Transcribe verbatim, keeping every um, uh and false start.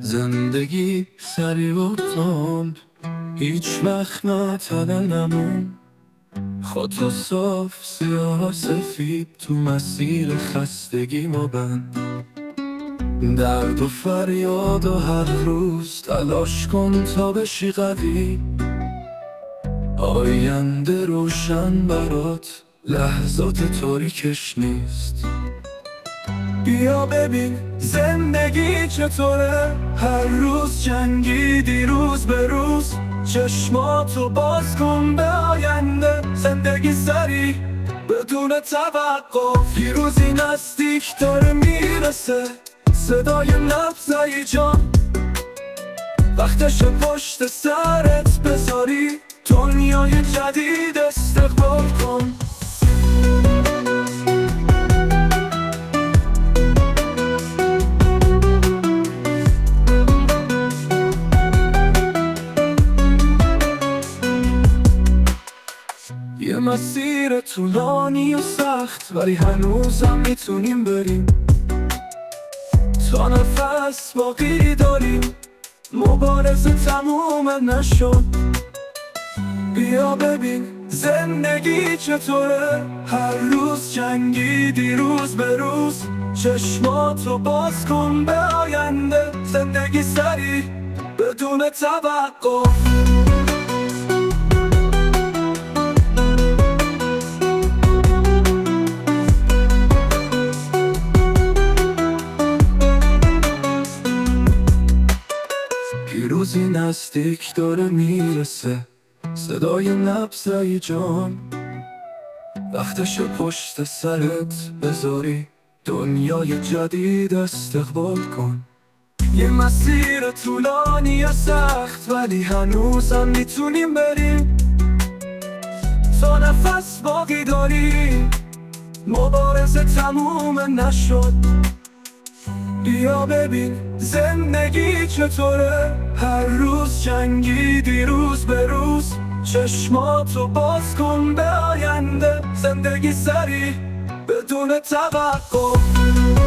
زندگی سریع و تند، هیچ وقت معطل نمون. خودتو صاف سیاه سفید تو مسیر خستگی ما بند. درد و فریاد و هر روز تلاش کن تا بشی قوی. آینده روشن برات، لحظات تاریکش نیست. بیا ببین زندگی چطوره، هر روز جنگی دیروز به روز. چشماتو باز کن به آینده، زندگی سری بدون توقف. پیروزی نزدیک داره میرسه، صدای لبزایی جان. وقتش پشت سرت بذاری، دنیای جدید استقبال کن. یه مسیر طولانی و سخت، ولی هنوزم میتونیم بریم. تا نفس باقی داریم، مبارزه تموم نشد. بیا ببین زندگی چطوره، هر روز جنگی دیروز به روز. چشماتو باز کن به آینده، زندگی سری بدون توقف. پیروزی نزدیک داره میرسه، صدای نبضای جان. وقتش پشت سرت بذاری، دنیای جدید استقبال کن. یه مسیر طولانی و سخت، ولی هنوزم میتونیم بریم. تا نفس باقی داریم، مبارزه تموم نشد. بیا ببین زندگی چطوره، هر روز جنگی دیروز به روز. چشماتو باز کن به آینده، زندگی سری بدون توقف.